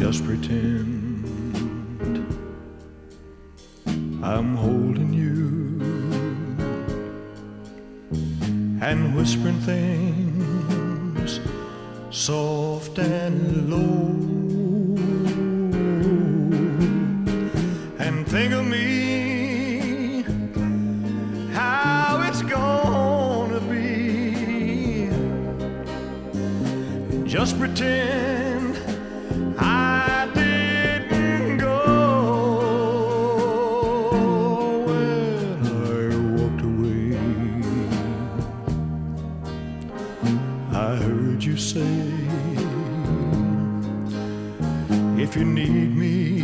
just pretend I'm holding you and whispering things soft and low, and think of me, how it's gonna be. Just pretend I didn't go. Well, I walked away. I heard you say, if you need me,